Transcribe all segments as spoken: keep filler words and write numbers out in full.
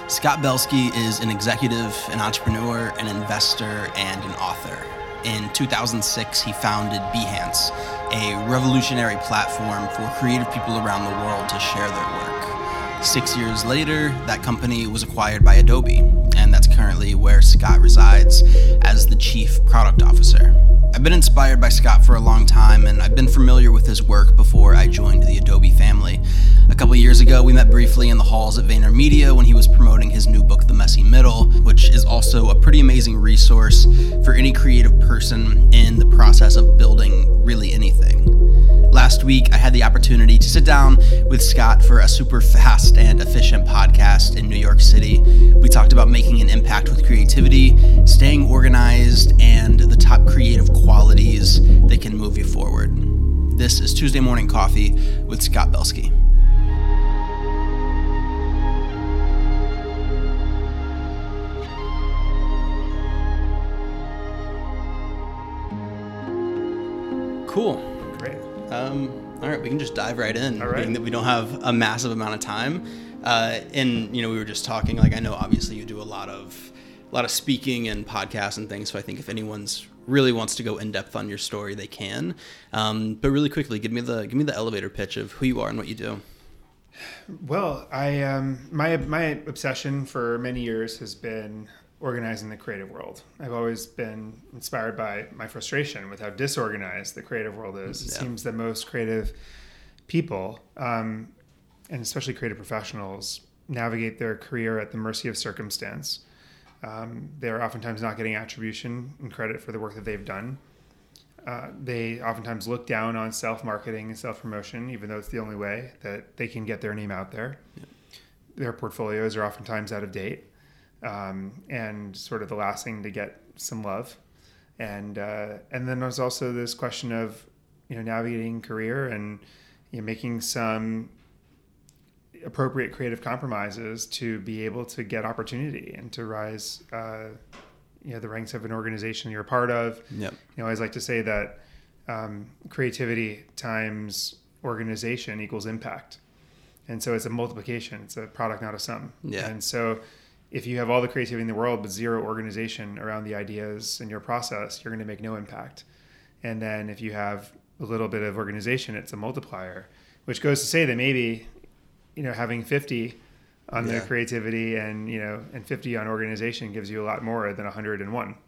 Scott Belsky is an executive, an entrepreneur, an investor, and an author. In two thousand six, he founded Behance, a revolutionary platform for creative people around the world to share their work. Six years later, that company was acquired by Adobe, and that's currently where Scott resides as the Chief Product Officer. I've been inspired by Scott for a long time, and I've been familiar with his work before I joined the Adobe family. A couple years ago, we met briefly in the halls at VaynerMedia when he was promoting his new book, The Messy Middle, which is also a pretty amazing resource for any creative person in the process of building really anything. Last week, I had the opportunity to sit down with Scott for a super fast and efficient podcast in New York City. We talked about making an impact with creativity, staying organized, and the top creative qualities that can move you forward. This is Tuesday Morning Coffee with Scott Belsky. Cool. Great. Um, all right, we can just dive right in, all right. being that we don't have a massive amount of time. Uh, and, you know, we were just talking, like, I know obviously you do a lot of a lot of speaking and podcasts and things, so I think if anyone's really wants to go in depth on your story, they can. Um, but really quickly, give me the give me the elevator pitch of who you are and what you do. Well, I um, my my obsession for many years has been organizing the creative world. I've always been inspired by my frustration with how disorganized the creative world is. It yeah. seems that most creative people, um, and especially creative professionals, navigate their career at the mercy of circumstance. Um, they're oftentimes not getting attribution and credit for the work that they've done. Uh, they oftentimes look down on self-marketing and self-promotion, even though it's the only way that they can get their name out there. Yeah. Their portfolios are oftentimes out of date. Um, and sort of the last thing to get some love. And uh, and then there's also this question of, you know, navigating career and, you know, making some appropriate creative compromises to be able to get opportunity and to rise, uh, you know, the ranks of an organization you're a part of. Yep. You know, I always like to say that um, creativity times organization equals impact. And so it's a multiplication. It's a product, not a sum. Yeah. And so if you have all the creativity in the world but zero organization around the ideas in your process, you're going to make no impact. And then if you have a little bit of organization, it's a multiplier, which goes to say that maybe, you know, having fifty on yeah. the creativity and, you know, and fifty on organization gives you a lot more than one hundred one.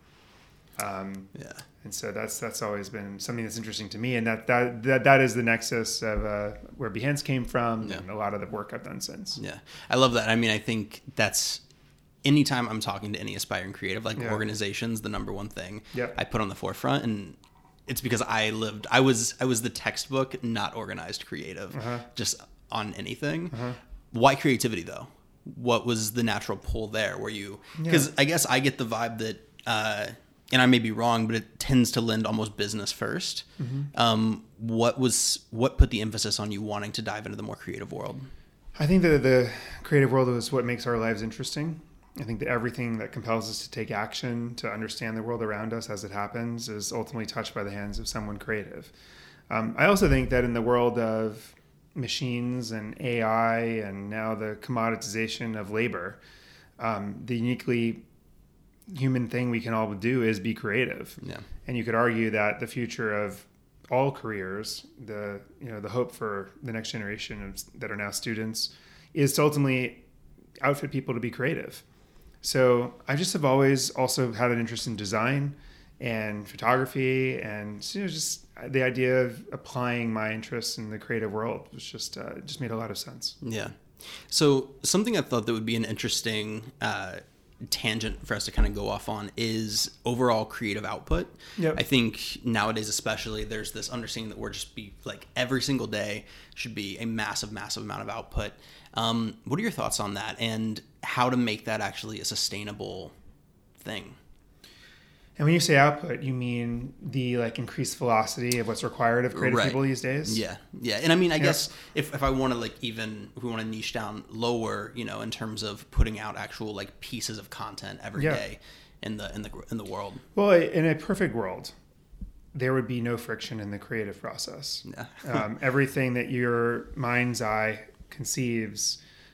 Um, yeah. And so that's that's always been something that's interesting to me, and that that that, that is the nexus of uh, where Behance came from, yeah. and a lot of the work I've done since. Yeah, I love that. I mean, I think that's. Anytime I'm talking to any aspiring creative, like yeah. organization's the number one thing yep. I put on the forefront, and it's because I lived, I was, I was the textbook, not organized creative, uh-huh. just on anything. Uh-huh. Why creativity though? What was the natural pull there? Were you, because yeah. I guess I get the vibe that, uh, and I may be wrong, but it tends to lend almost business first. Mm-hmm. Um, what was, what put the emphasis on you wanting to dive into the more creative world? I think that the creative world is what makes our lives interesting. I think that everything that compels us to take action, to understand the world around us as it happens, is ultimately touched by the hands of someone creative. Um, I also think that in the world of machines and A I and now the commoditization of labor, um, the uniquely human thing we can all do is be creative. Yeah. And you could argue that the future of all careers, the you know the hope for the next generation of, that are now students, is to ultimately outfit people to be creative. So I just have always also had an interest in design and photography, and you know, just the idea of applying my interests in the creative world was just uh, just made a lot of sense. Yeah. So something I thought that would be an interesting uh, tangent for us to kind of go off on is overall creative output. Yep. I think nowadays especially there's this understanding that we're just be like every single day should be a massive, massive amount of output. Um, what are your thoughts on that and how to make that actually a sustainable thing? And when you say output, you mean the like increased velocity of what's required of creative right. people these days? Yeah. Yeah. And I mean, I yeah. guess if, if I want to like even, if we want to niche down lower, you know, in terms of putting out actual like pieces of content every yeah. day in the, in the, in the world. Well, in a perfect world, there would be no friction in the creative process. Yeah. um, everything that your mind's eye conceives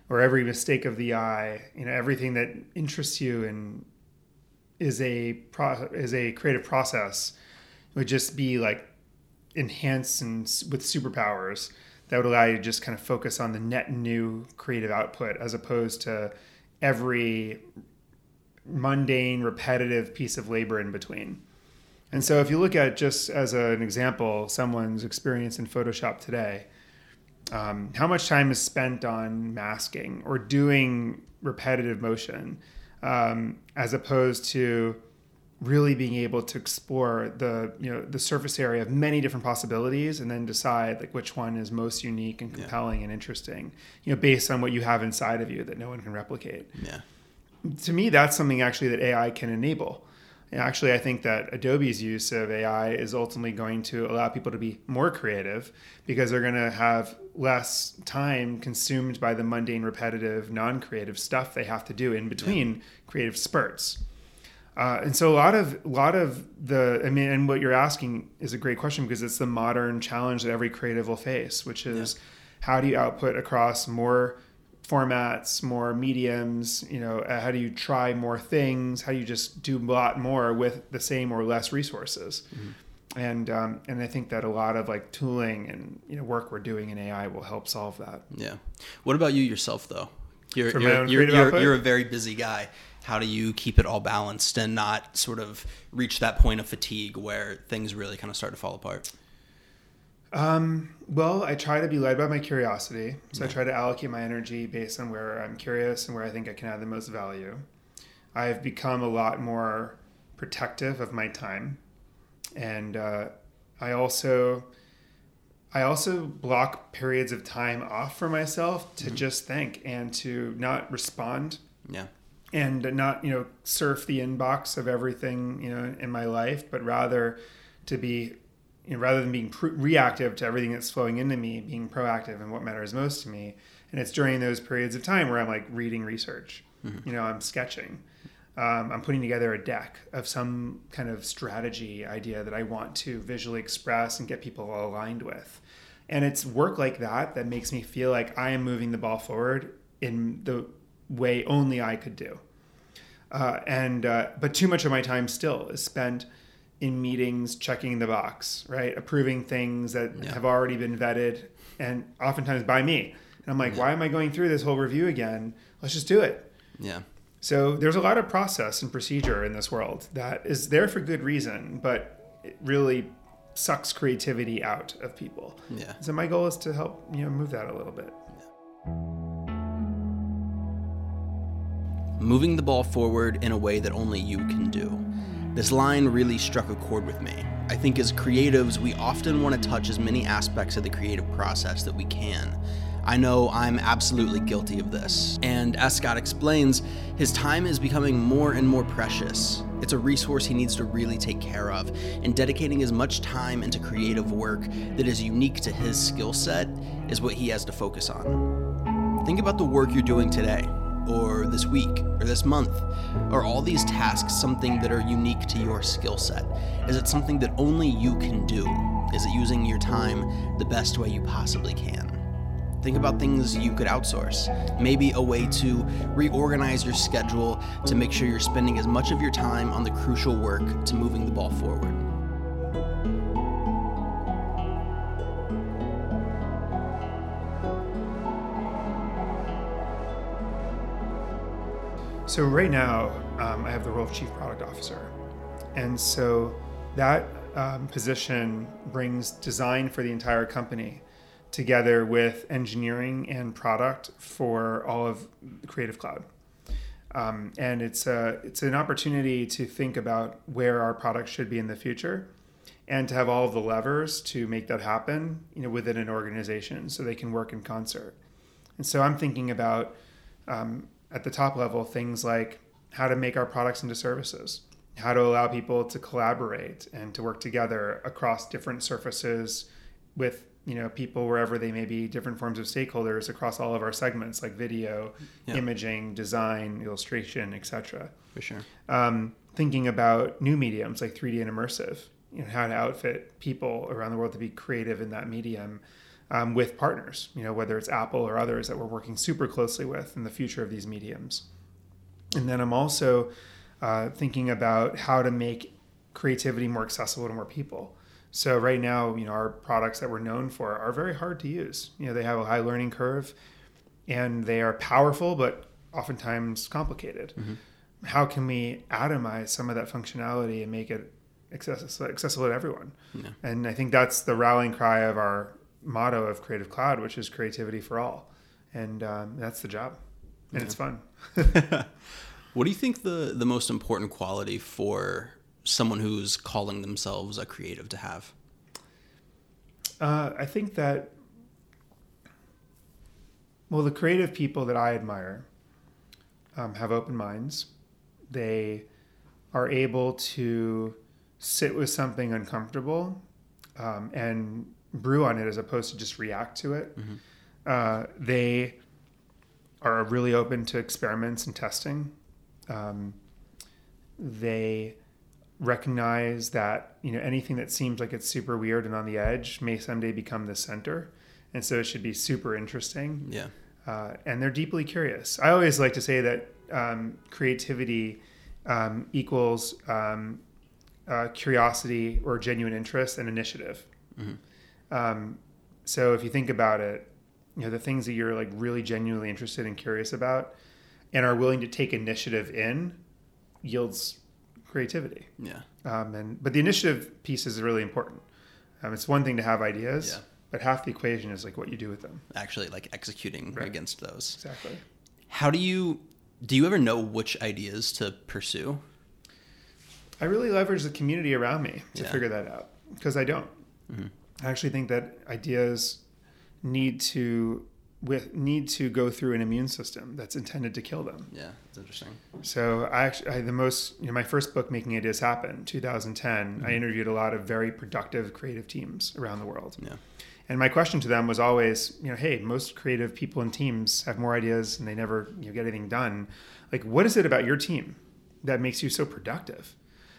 or every mistake of the eye, you know, everything that interests you and is a pro- is a creative process would just be like enhanced and s- with superpowers that would allow you to just kind of focus on the net new creative output as opposed to every mundane, repetitive piece of labor in between. And so if you look at, just as a, an example, someone's experience in Photoshop today, um, how much time is spent on masking or doing repetitive motion, um, as opposed to really being able to explore the, you know, the surface area of many different possibilities and then decide like which one is most unique and compelling yeah. and interesting, you know, based on what you have inside of you that no one can replicate. Yeah. To me, that's something actually that A I can enable. And actually, I think that Adobe's use of A I is ultimately going to allow people to be more creative because they're going to have less time consumed by the mundane, repetitive, non-creative stuff they have to do in between yeah. creative spurts. Uh, and so a lot of a lot of the, I mean, and what you're asking is a great question because it's the modern challenge that every creative will face, which is yeah. how do you output across more formats, more mediums, you know, uh, how do you try more things? How do you just do a lot more with the same or less resources? Mm-hmm. And um, and I think that a lot of like tooling and, you know, work we're doing in A I will help solve that. Yeah. What about you yourself though? You're For you're my own you're, creative you're, output? you're a very busy guy. How do you keep it all balanced and not sort of reach that point of fatigue where things really kind of start to fall apart? Um, well, I try to be led by my curiosity. So yeah. I try to allocate my energy based on where I'm curious and where I think I can add the most value. I've become a lot more protective of my time. And uh, I also I also block periods of time off for myself to mm-hmm. just think and to not respond. Yeah. And not, you know, surf the inbox of everything, you know, in my life, but rather to be, you know, rather than being pre- reactive to everything that's flowing into me, being proactive in what matters most to me. And it's during those periods of time where I'm like reading research, mm-hmm. you know, I'm sketching, um, I'm putting together a deck of some kind of strategy idea that I want to visually express and get people aligned with. And it's work like that that makes me feel like I am moving the ball forward in the way only I could do. Uh, and uh, but too much of my time still is spent in meetings, checking the box, right? Approving things that yeah. have already been vetted and oftentimes by me. And I'm like, yeah. why am I going through this whole review again? Let's just do it. Yeah. So there's a lot of process and procedure in this world that is there for good reason, but it really sucks creativity out of people. Yeah. So my goal is to help, you know, move that a little bit. Yeah. Moving the ball forward in a way that only you can do. This line really struck a chord with me. I think as creatives, we often want to touch as many aspects of the creative process that we can. I know I'm absolutely guilty of this. And as Scott explains, his time is becoming more and more precious. It's a resource he needs to really take care of, and dedicating as much time into creative work that is unique to his skill set is what he has to focus on. Think about the work you're doing today, or this week, or this month. Are all these tasks something that are unique to your skill set? Is it something that only you can do? Is it using your time the best way you possibly can? Think about things you could outsource. Maybe a way to reorganize your schedule to make sure you're spending as much of your time on the crucial work to moving the ball forward. So right now, um, I have the role of Chief Product Officer. And so that um, position brings design for the entire company together with engineering and product for all of Creative Cloud. Um, and it's a, it's an opportunity to think about where our products should be in the future and to have all of the levers to make that happen, you know, within an organization so they can work in concert. And so I'm thinking about um, at the top level, things like how to make our products into services, how to allow people to collaborate and to work together across different surfaces with, you know, people wherever they may be, different forms of stakeholders across all of our segments like video, yeah. imaging, design, illustration, et cetera. For sure. Um, thinking about new mediums like three D and immersive, you know, how to outfit people around the world to be creative in that medium. um, with partners, you know, whether it's Apple or others that we're working super closely with in the future of these mediums. And then I'm also uh, thinking about how to make creativity more accessible to more people. So right now, you know, our products that we're known for are very hard to use. You know, they have a high learning curve and they are powerful, but oftentimes complicated. Mm-hmm. How can we atomize some of that functionality and make it accessible, accessible to everyone? Yeah. And I think that's the rallying cry of our motto of Creative Cloud, which is creativity for all. And um, that's the job. And yeah. It's fun. What do you think the, the most important quality for someone who's calling themselves a creative to have? Uh, I think that, well, the creative people that I admire um, have open minds. They are able to sit with something uncomfortable um, and brew on it as opposed to just react to it. Mm-hmm. Uh, they are really open to experiments and testing. Um, they recognize that, you know, anything that seems like it's super weird and on the edge may someday become the center. And so it should be super interesting. Yeah. Uh, and they're deeply curious. I always like to say that um, creativity um, equals um, uh, curiosity or genuine interest and initiative. Mm-hmm. Um, so if you think about it, you know, the things that you're like really genuinely interested and curious about and are willing to take initiative in yields creativity. Yeah. Um, and but the initiative piece is really important. Um, it's one thing to have ideas, yeah. but half the equation is like what you do with them. Actually, like executing right. against those. Exactly. How do you do you ever know which ideas to pursue? I really leverage the community around me to yeah. figure that out because I don't. Mm-hmm. I actually think that ideas need to with need to go through an immune system that's intended to kill them. Yeah, that's interesting. So I actually, I, the most, you know, my first book, Making Ideas Happen, two thousand ten, mm-hmm. I interviewed a lot of very productive creative teams around the world. Yeah. And my question to them was always, you know, hey, most creative people and teams have more ideas and they never, you know, get anything done. Like, what is it about your team that makes you so productive?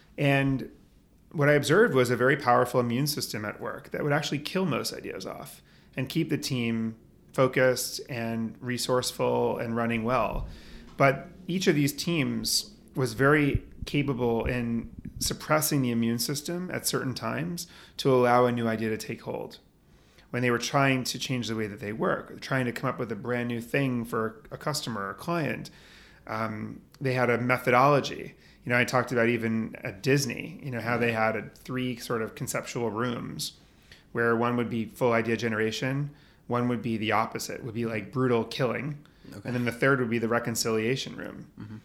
And what I observed was a very powerful immune system at work that would actually kill most ideas off and keep the team focused and resourceful and running well. But each of these teams was very capable in suppressing the immune system at certain times to allow a new idea to take hold. When they were trying to change the way that they work, or trying to come up with a brand new thing for a customer or a client, um, they had a methodology. You know, I talked about even at Disney, you know, how they had a, three sort of conceptual rooms where one would be full idea generation, one would be the opposite, would be like brutal killing, okay. and then the third would be the reconciliation room. Mm-hmm.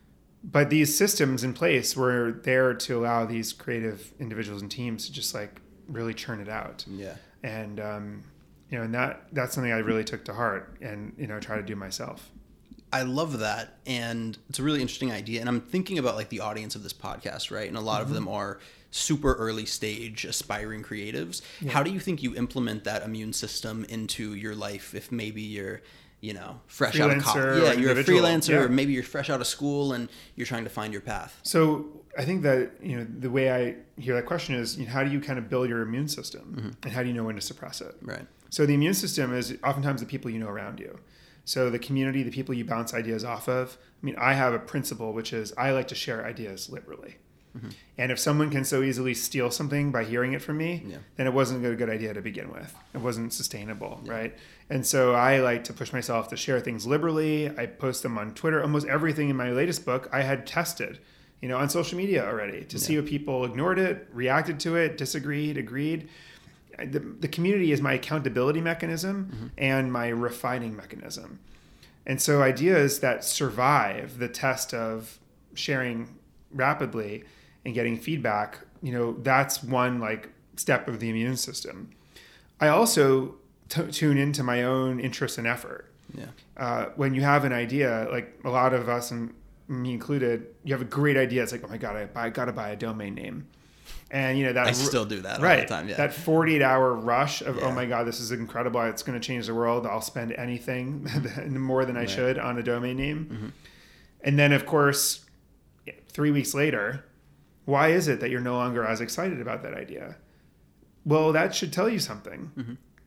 But these systems in place were there to allow these creative individuals and teams to just like really churn it out. Yeah. And, um, you know, and that, that's something I really took to heart and, you know, try to do myself. I love that. And it's a really interesting idea. And I'm thinking about like the audience of this podcast, right? And a lot mm-hmm. of them are super early stage aspiring creatives. Yeah. How do you think you implement that immune system into your life if maybe you're, you know, fresh freelancer out of college? Yeah, you're a freelancer, yeah. or maybe you're fresh out of school and you're trying to find your path. So I think that, you know, the way I hear that question is, you know, how do you kind of build your immune system mm-hmm. and how do you know when to suppress it? Right. So the immune system is oftentimes the people you know around you. So the community, the people you bounce ideas off of. I mean, I have a principle, which is I like to share ideas liberally. Mm-hmm. And if someone can so easily steal something by hearing it from me, yeah. then it wasn't a good idea to begin with. It wasn't sustainable, yeah. right? And so I like to push myself to share things liberally. I post them on Twitter. Almost everything in my latest book I had tested, you know, on social media already to yeah. see what people ignored it, reacted to it, disagreed, agreed. The, the community is my accountability mechanism mm-hmm. and my refining mechanism. And so ideas that survive the test of sharing rapidly and getting feedback, you know, that's one like step of the immune system. I also t- tune into my own interest and effort. Yeah. Uh, when you have an idea, like a lot of us, and me included, you have a great idea. It's like, oh my God, I, buy, I got to buy a domain name. And, you know, that I still do that right, all the time. Yeah. That forty-eight hour rush of, yeah. oh my God, this is incredible. It's going to change the world. I'll spend anything more than I right. should on a domain name. Mm-hmm. And then, of course, three weeks later, why is it that you're no longer as excited about that idea? Well, that should tell you something. Mm-hmm.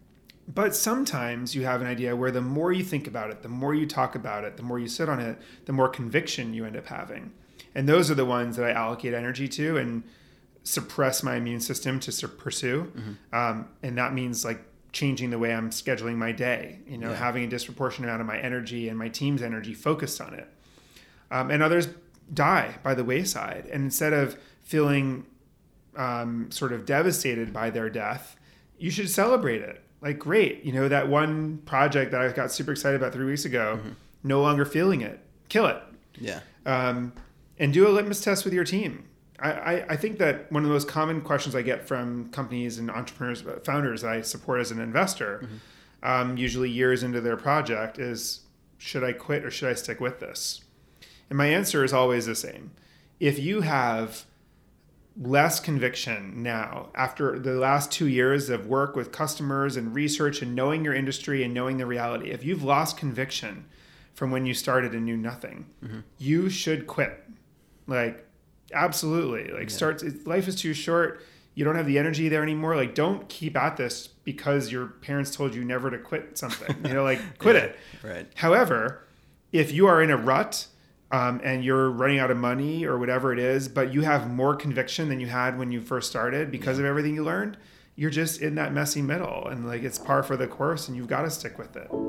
But sometimes you have an idea where the more you think about it, the more you talk about it, the more you sit on it, the more conviction you end up having. And those are the ones that I allocate energy to and suppress my immune system to sur- pursue. Mm-hmm. Um, and that means like changing the way I'm scheduling my day, you know, yeah. having a disproportionate amount of my energy and my team's energy focused on it. Um, and others die by the wayside. And instead of feeling um, sort of devastated by their death, you should celebrate it. Like, great, you know, that one project that I got super excited about three weeks ago, mm-hmm. no longer feeling it, kill it. Yeah. Um, and do a litmus test with your team. I, I, I think that one of the most common questions I get from companies and entrepreneurs, founders that I support as an investor, mm-hmm. um, usually years into their project, is, should I quit or should I stick with this? And my answer is always the same. If you have less conviction now, after the last two years of work with customers and research and knowing your industry and knowing the reality, if you've lost conviction from when you started and knew nothing, mm-hmm. you should quit. Like, absolutely. Like, yeah. start. Life is too short. You don't have the energy there anymore. Like, don't keep at this because your parents told you never to quit something. You know, like, quit yeah, it. Right. However, if you are in a rut, Um, and you're running out of money or whatever it is, but you have more conviction than you had when you first started because yeah. of everything you learned, you're just in that messy middle, and like it's par for the course, and you've got to stick with it.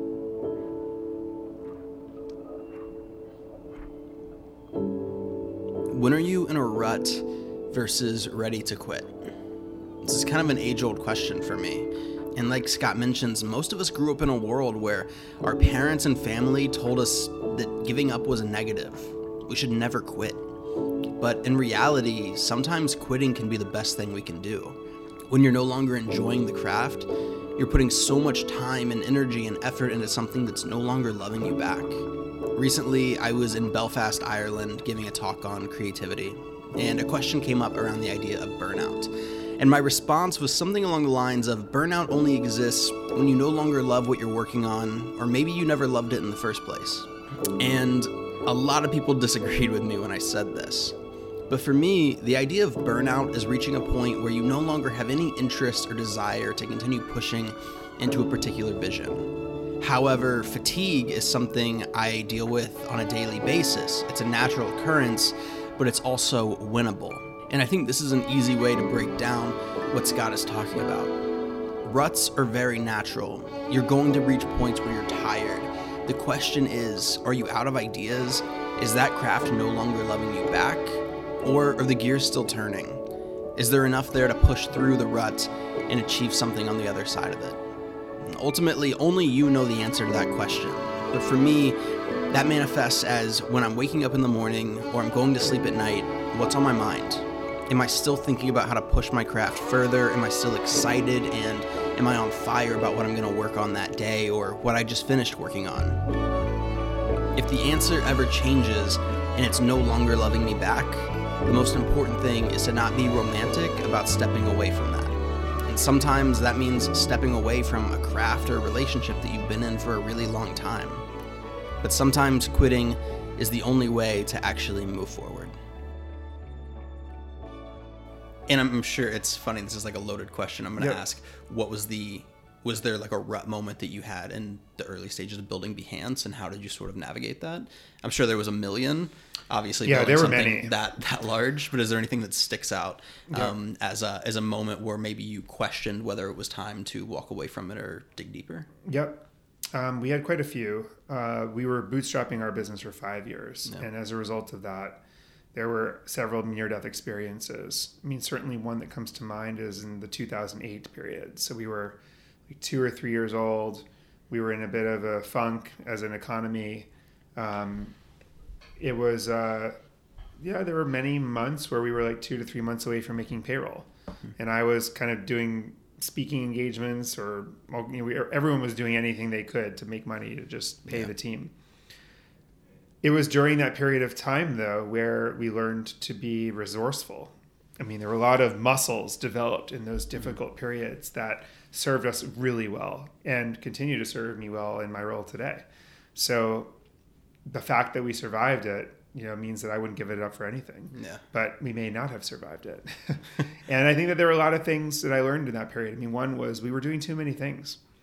When are you in a rut versus ready to quit? This is kind of an age-old question for me. And like Scott mentions, most of us grew up in a world where our parents and family told us that giving up was a negative. We should never quit. But in reality, sometimes quitting can be the best thing we can do. When you're no longer enjoying the craft, you're putting so much time and energy and effort into something that's no longer loving you back. Recently, I was in Belfast, Ireland, giving a talk on creativity, and a question came up around the idea of burnout. And my response was something along the lines of, burnout only exists when you no longer love what you're working on, or maybe you never loved it in the first place. And a lot of people disagreed with me when I said this. But for me, the idea of burnout is reaching a point where you no longer have any interest or desire to continue pushing into a particular vision. However, fatigue is something I deal with on a daily basis. It's a natural occurrence, but it's also winnable. And I think this is an easy way to break down what Scott is talking about. Ruts are very natural. You're going to reach points where you're tired. The question is, are you out of ideas? Is that craft no longer loving you back? Or are the gears still turning? Is there enough there to push through the rut and achieve something on the other side of it? Ultimately, only you know the answer to that question. But for me, that manifests as when I'm waking up in the morning or I'm going to sleep at night, what's on my mind? Am I still thinking about how to push my craft further? Am I still excited? And am I on fire about what I'm going to work on that day or what I just finished working on? If the answer ever changes and it's no longer loving me back, the most important thing is to not be romantic about stepping away from that. And sometimes that means stepping away from a craft or a relationship that you've been in for a really long time. But sometimes quitting is the only way to actually move forward. And I'm sure it's funny, this is like a loaded question. I'm going to yep. ask, what was the, was there like a rut moment that you had in the early stages of building Behance, and how did you sort of navigate that? I'm sure there was a million, obviously. Yeah, there were many. That, that large, but is there anything that sticks out um, yep. as a as a moment where maybe you questioned whether it was time to walk away from it or dig deeper? Yep. Um, we had quite a few. Uh, we were bootstrapping our business for five years. Yep. And as a result of that, there were several near-death experiences. I mean, certainly one that comes to mind is in the two thousand eight period. So we were like two or three years old. We were in a bit of a funk as an economy. Um, it was, uh, yeah, there were many months where we were like two to three months away from making payroll. Mm-hmm. And I was kind of doing speaking engagements, or you know, we, everyone was doing anything they could to make money to just pay yeah. the team. It was during that period of time, though, where we learned to be resourceful. I mean, there were a lot of muscles developed in those difficult periods that served us really well and continue to serve me well in my role today. So the fact that we survived it, you know, means that I wouldn't give it up for anything. Yeah. But we may not have survived it. And I think that there were a lot of things that I learned in that period. I mean, one was we were doing too many things.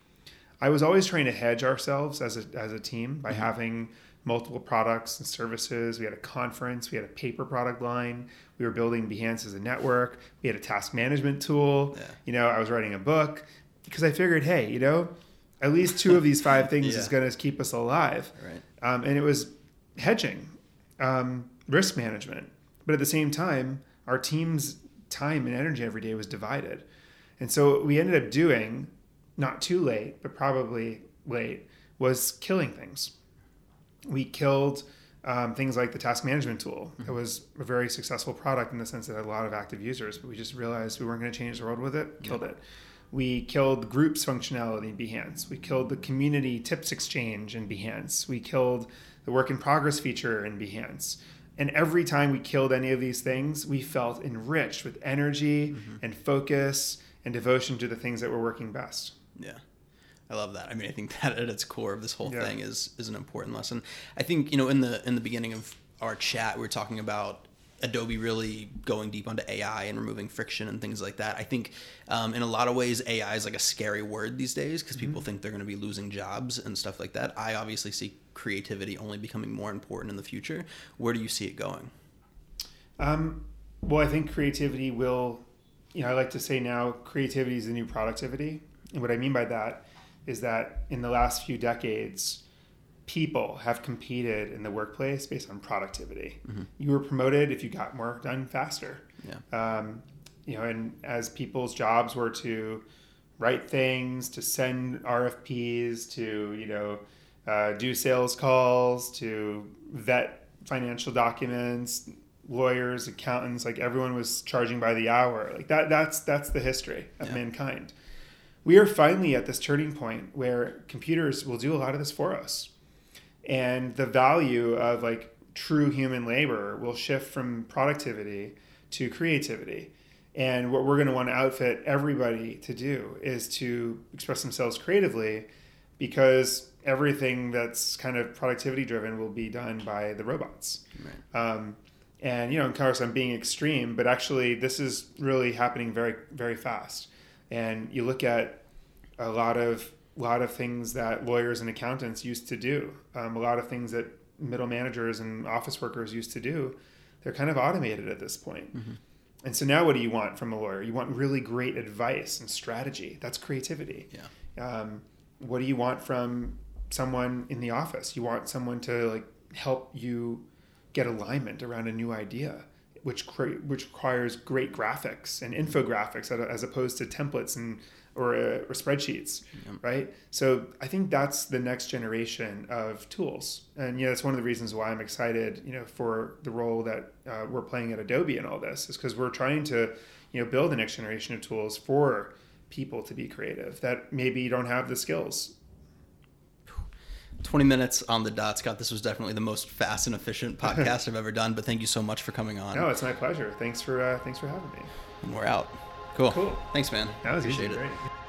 I was always trying to hedge ourselves as a, as a team by mm-hmm. having multiple products and services. We had a conference, we had a paper product line, we were building Behance as a network, we had a task management tool. Yeah. You know, I was writing a book because I figured, hey, you know, at least two of these five things yeah. is going to keep us alive. Right. Um, and it was hedging, um, risk management. But at the same time, our team's time and energy every day was divided. And so what we ended up doing, not too late, but probably late, was killing things. We killed um, things like the task management tool. Mm-hmm. It was a very successful product in the sense that it had a lot of active users, but we just realized we weren't going to change the world with it, killed yeah. it. We killed groups functionality in Behance. We killed the community tips exchange in Behance. We killed the work in progress feature in Behance. And every time we killed any of these things, we felt enriched with energy mm-hmm. and focus and devotion to the things that were working best. Yeah. I love that. I mean, I think that at its core of this whole yeah. thing is is an important lesson. I think, you know, in the in the beginning of our chat, we were talking about Adobe really going deep onto A I and removing friction and things like that. I think um, in a lot of ways, A I is like a scary word these days because mm-hmm. people think they're going to be losing jobs and stuff like that. I obviously see creativity only becoming more important in the future. Where do you see it going? Um, well, I think creativity will, you know, I like to say now creativity is the new productivity. And what I mean by that is that in the last few decades, people have competed in the workplace based on productivity. Mm-hmm. You were promoted if you got more done faster. Yeah. Um, you know, and as people's jobs were to write things, to send R F Ps, to, you know, uh, do sales calls, to vet financial documents, lawyers, accountants, like everyone was charging by the hour. Like that, that's, that's the history of yeah. mankind. We are finally at this turning point where computers will do a lot of this for us. And the value of like true human labor will shift from productivity to creativity. And what we're going to want to outfit everybody to do is to express themselves creatively, because everything that's kind of productivity driven will be done by the robots. Right. Um, and, you know, of course I'm being extreme, but actually this is really happening very, very fast. And you look at a lot of a lot of things that lawyers and accountants used to do, um, a lot of things that middle managers and office workers used to do, they're kind of automated at this point. Mm-hmm. And so now what do you want from a lawyer? You want really great advice and strategy. That's creativity. Yeah. Um, what do you want from someone in the office? You want someone to like help you get alignment around a new idea, which cre- which requires great graphics and infographics as opposed to templates and or, uh, or spreadsheets, yeah. right? So I think that's the next generation of tools. And, you know, that's one of the reasons why I'm excited, you know, for the role that uh, we're playing at Adobe in all this, is because we're trying to, you know, build the next generation of tools for people to be creative that maybe don't have the skills. twenty minutes on the dot, Scott. This was definitely the most fast and efficient podcast I've ever done, but thank you so much for coming on. No, it's my pleasure. Thanks for uh, thanks for having me. And we're out. Cool. Cool. Thanks, man. That was Appreciate easy. it. Great.